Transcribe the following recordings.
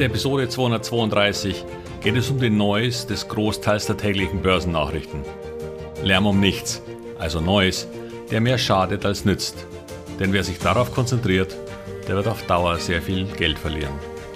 der Episode 232 geht es um den Noise des Großteils der täglichen Börsennachrichten. Lärm um nichts, also Noise, der mehr schadet als nützt. Denn wer sich darauf konzentriert, der wird auf Dauer sehr viel Geld verlieren.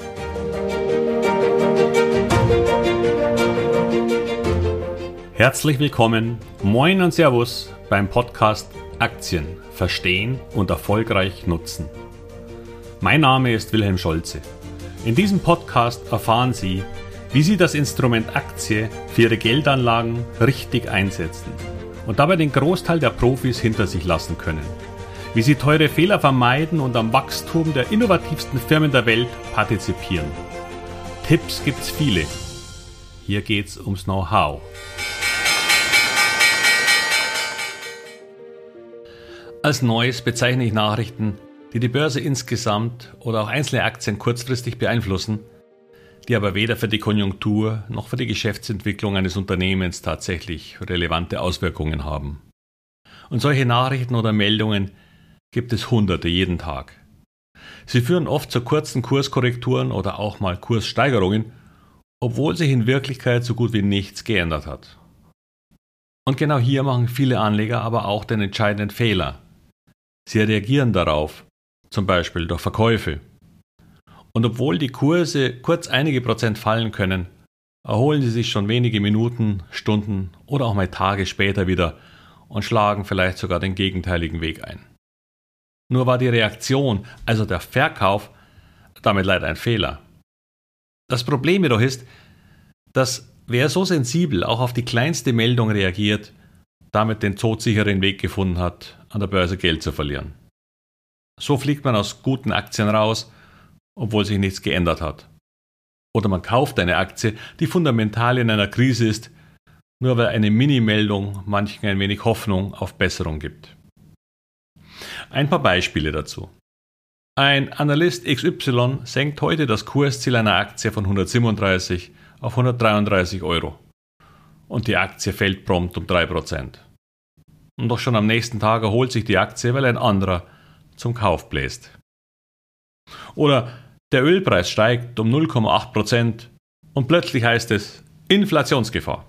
Herzlich willkommen, moin und Servus beim Podcast Aktien verstehen und erfolgreich nutzen. Mein Name ist Wilhelm Scholze. In diesem Podcast erfahren Sie, wie Sie das Instrument Aktie für Ihre Geldanlagen richtig einsetzen und dabei den Großteil der Profis hinter sich lassen können. Wie Sie teure Fehler vermeiden und am Wachstum der innovativsten Firmen der Welt partizipieren. Tipps gibt's viele. Hier geht's ums Know-how. Als Neues bezeichne ich Nachrichten, die die Börse insgesamt oder auch einzelne Aktien kurzfristig beeinflussen, die aber weder für die Konjunktur noch für die Geschäftsentwicklung eines Unternehmens tatsächlich relevante Auswirkungen haben. Und solche Nachrichten oder Meldungen gibt es Hunderte jeden Tag. Sie führen oft zu kurzen Kurskorrekturen oder auch mal Kurssteigerungen, obwohl sich in Wirklichkeit so gut wie nichts geändert hat. Und genau hier machen viele Anleger aber auch den entscheidenden Fehler. Sie reagieren darauf, zum Beispiel durch Verkäufe. Und obwohl die Kurse kurz einige Prozent fallen können, erholen sie sich schon wenige Minuten, Stunden oder auch mal Tage später wieder und schlagen vielleicht sogar den gegenteiligen Weg ein. Nur war die Reaktion, also der Verkauf, damit leider ein Fehler. Das Problem jedoch ist, dass wer so sensibel auch auf die kleinste Meldung reagiert, damit den todsicheren Weg gefunden hat, an der Börse Geld zu verlieren. So fliegt man aus guten Aktien raus, obwohl sich nichts geändert hat. Oder man kauft eine Aktie, die fundamental in einer Krise ist, nur weil eine Mini-Meldung manchen ein wenig Hoffnung auf Besserung gibt. Ein paar Beispiele dazu. Ein Analyst XY senkt heute das Kursziel einer Aktie von 137 auf 133 Euro. Und die Aktie fällt prompt um 3%. Und doch schon am nächsten Tag erholt sich die Aktie, weil ein anderer zum Kauf bläst. Oder der Ölpreis steigt um 0,8% und plötzlich heißt es Inflationsgefahr.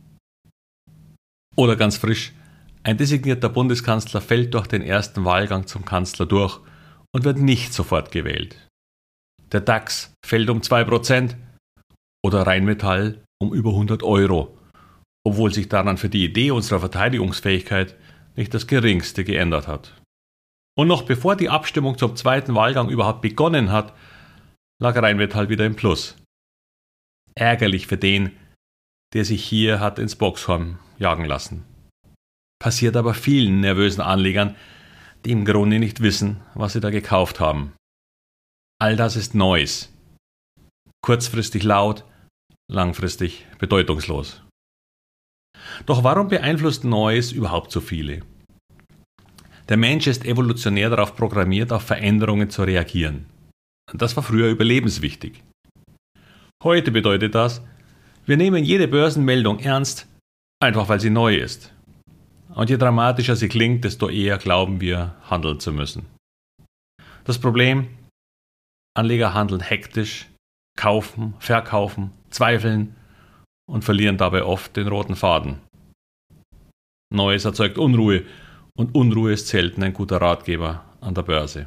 Oder ganz frisch, ein designierter Bundeskanzler fällt durch den ersten Wahlgang zum Kanzler durch und wird nicht sofort gewählt. Der DAX fällt um 2% oder Rheinmetall um über 100 Euro, obwohl sich daran für die Idee unserer Verteidigungsfähigkeit nicht das Geringste geändert hat. Und noch bevor die Abstimmung zum zweiten Wahlgang überhaupt begonnen hat, lag Rheinmetall wieder im Plus. Ärgerlich für den, der sich hier hat ins Boxhorn jagen lassen. Passiert aber vielen nervösen Anlegern, die im Grunde nicht wissen, was sie da gekauft haben. All das ist Noise. Kurzfristig laut, langfristig bedeutungslos. Doch warum beeinflusst Noise überhaupt so viele? Der Mensch ist evolutionär darauf programmiert, auf Veränderungen zu reagieren. Das war früher überlebenswichtig. Heute bedeutet das, wir nehmen jede Börsenmeldung ernst, einfach weil sie neu ist. Und je dramatischer sie klingt, desto eher glauben wir, handeln zu müssen. Das Problem: Anleger handeln hektisch, kaufen, verkaufen, zweifeln und verlieren dabei oft den roten Faden. Neues erzeugt Unruhe und Unruhe ist selten ein guter Ratgeber an der Börse.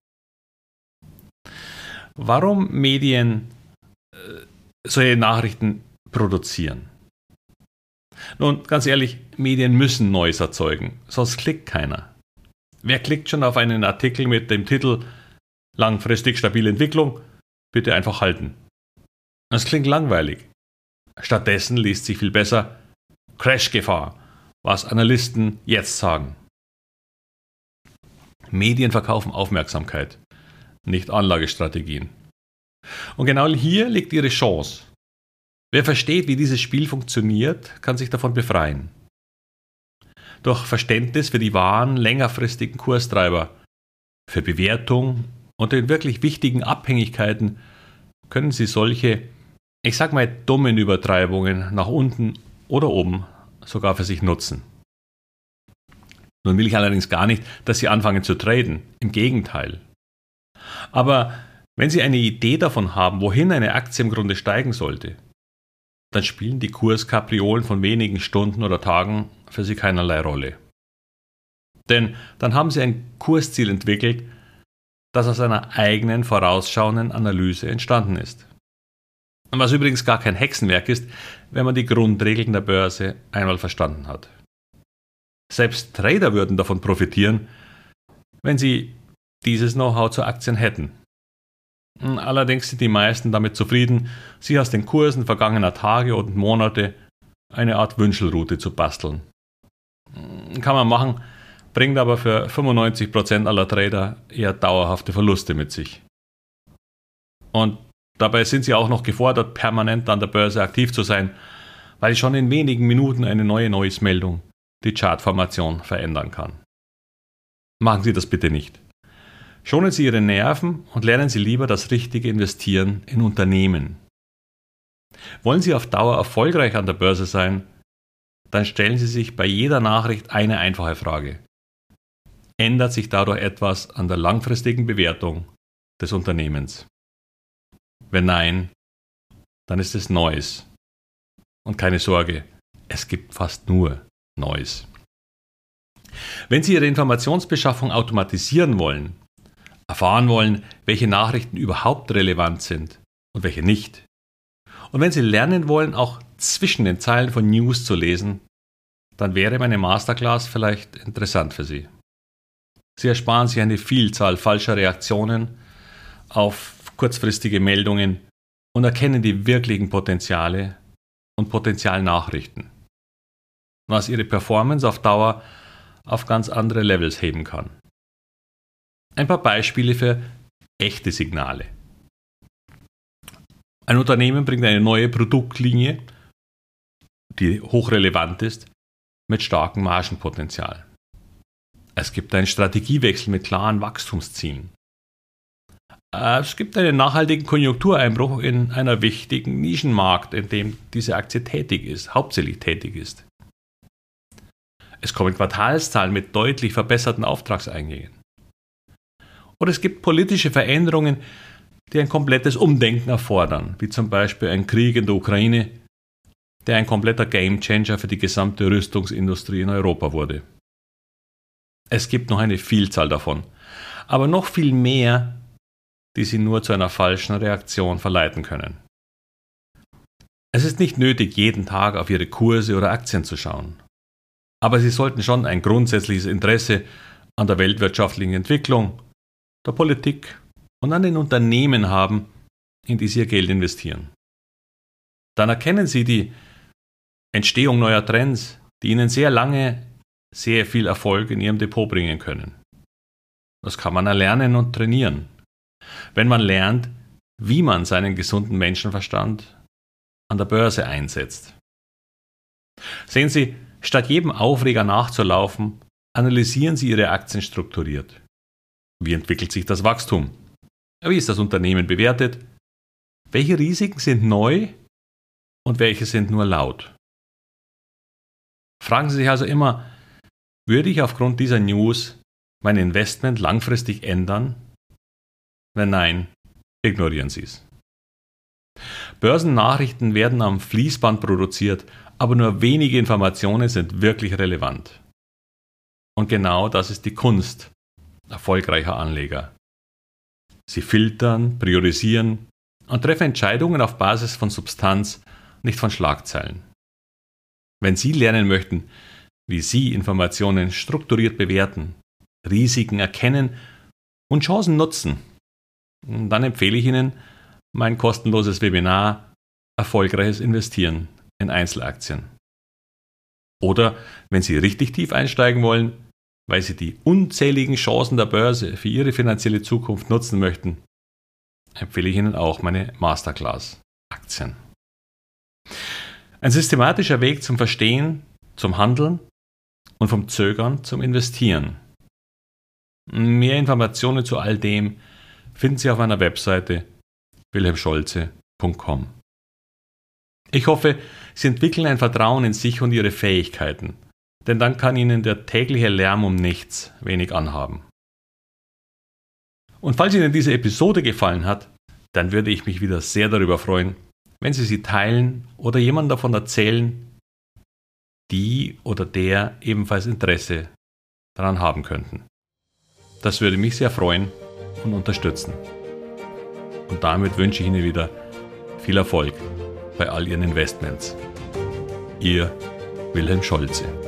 Warum Medien solche Nachrichten produzieren? Nun, ganz ehrlich, Medien müssen Neues erzeugen, sonst klickt keiner. Wer klickt schon auf einen Artikel mit dem Titel Langfristig stabile Entwicklung? Bitte einfach halten. Das klingt langweilig. Stattdessen liest sich viel besser Crashgefahr, was Analysten jetzt sagen. Medien verkaufen Aufmerksamkeit, nicht Anlagestrategien. Und genau hier liegt ihre Chance. Wer versteht, wie dieses Spiel funktioniert, kann sich davon befreien. Durch Verständnis für die wahren, längerfristigen Kurstreiber, für Bewertung und den wirklich wichtigen Abhängigkeiten können Sie solche, ich sag mal, dummen Übertreibungen nach unten oder oben sogar für sich nutzen. Nun will ich allerdings gar nicht, dass Sie anfangen zu traden. Im Gegenteil. Aber Wenn Sie eine Idee davon haben, wohin eine Aktie im Grunde steigen sollte, dann spielen die Kurskapriolen von wenigen Stunden oder Tagen für Sie keinerlei Rolle. Denn dann haben Sie ein Kursziel entwickelt, das aus einer eigenen vorausschauenden Analyse entstanden ist. Was übrigens gar kein Hexenwerk ist, wenn man die Grundregeln der Börse einmal verstanden hat. Selbst Trader würden davon profitieren, wenn sie dieses Know-how zu Aktien hätten. Allerdings sind die meisten damit zufrieden, sich aus den Kursen vergangener Tage und Monate eine Art Wünschelroute zu basteln. Kann man machen, bringt aber für 95% aller Trader eher dauerhafte Verluste mit sich. Und dabei sind sie auch noch gefordert, permanent an der Börse aktiv zu sein, weil schon in wenigen Minuten eine neue Neues-Meldung die Chartformation verändern kann. Machen Sie das bitte nicht. Schonen Sie Ihre Nerven und lernen Sie lieber das richtige Investieren in Unternehmen. Wollen Sie auf Dauer erfolgreich an der Börse sein, dann stellen Sie sich bei jeder Nachricht eine einfache Frage. Ändert sich dadurch etwas an der langfristigen Bewertung des Unternehmens? Wenn nein, dann ist es Neues. Und keine Sorge, es gibt fast nur Neues. Wenn Sie Ihre Informationsbeschaffung automatisieren wollen, erfahren wollen, welche Nachrichten überhaupt relevant sind und welche nicht, und wenn Sie lernen wollen, auch zwischen den Zeilen von News zu lesen, dann wäre meine Masterclass vielleicht interessant für Sie. Sie ersparen sich eine Vielzahl falscher Reaktionen auf kurzfristige Meldungen und erkennen die wirklichen Potenziale und Potenzialnachrichten, was Ihre Performance auf Dauer auf ganz andere Levels heben kann. Ein paar Beispiele für echte Signale. Ein Unternehmen bringt eine neue Produktlinie, die hochrelevant ist, mit starkem Margenpotenzial. Es gibt einen Strategiewechsel mit klaren Wachstumszielen. Es gibt einen nachhaltigen Konjunktureinbruch in einer wichtigen Nischenmarkt, in dem diese Aktie hauptsächlich tätig ist. Es kommen Quartalszahlen mit deutlich verbesserten Auftragseingängen. Oder es gibt politische Veränderungen, die ein komplettes Umdenken erfordern, wie zum Beispiel ein Krieg in der Ukraine, der ein kompletter Gamechanger für die gesamte Rüstungsindustrie in Europa wurde. Es gibt noch eine Vielzahl davon, aber noch viel mehr, die Sie nur zu einer falschen Reaktion verleiten können. Es ist nicht nötig, jeden Tag auf Ihre Kurse oder Aktien zu schauen. Aber Sie sollten schon ein grundsätzliches Interesse an der weltwirtschaftlichen Entwicklung, der Politik und an den Unternehmen haben, in die Sie Ihr Geld investieren. Dann erkennen Sie die Entstehung neuer Trends, die Ihnen sehr lange sehr viel Erfolg in Ihrem Depot bringen können. Das kann man erlernen und trainieren, wenn man lernt, wie man seinen gesunden Menschenverstand an der Börse einsetzt. Sehen Sie, statt jedem Aufreger nachzulaufen, analysieren Sie Ihre Aktien strukturiert. Wie entwickelt sich das Wachstum? Wie ist das Unternehmen bewertet? Welche Risiken sind neu und welche sind nur laut? Fragen Sie sich also immer, würde ich aufgrund dieser News mein Investment langfristig ändern? Wenn nein, ignorieren Sie es. Börsennachrichten werden am Fließband produziert, aber nur wenige Informationen sind wirklich relevant. Und genau das ist die Kunst erfolgreicher Anleger. Sie filtern, priorisieren und treffen Entscheidungen auf Basis von Substanz, nicht von Schlagzeilen. Wenn Sie lernen möchten, wie Sie Informationen strukturiert bewerten, Risiken erkennen und Chancen nutzen, dann empfehle ich Ihnen mein kostenloses Webinar Erfolgreiches Investieren in Einzelaktien. Oder wenn Sie richtig tief einsteigen wollen, weil Sie die unzähligen Chancen der Börse für Ihre finanzielle Zukunft nutzen möchten, empfehle ich Ihnen auch meine Masterclass Aktien. Ein systematischer Weg zum Verstehen, zum Handeln und vom Zögern zum Investieren. Mehr Informationen zu all dem finden Sie auf meiner Webseite wilhelmscholze.com. Ich hoffe, Sie entwickeln ein Vertrauen in sich und Ihre Fähigkeiten, denn dann kann Ihnen der tägliche Lärm um nichts wenig anhaben. Und falls Ihnen diese Episode gefallen hat, dann würde ich mich wieder sehr darüber freuen, wenn Sie sie teilen oder jemandem davon erzählen, die oder der ebenfalls Interesse daran haben könnten. Das würde mich sehr freuen und unterstützen. Und damit wünsche ich Ihnen wieder viel Erfolg bei all Ihren Investments. Ihr Wilhelm Scholze.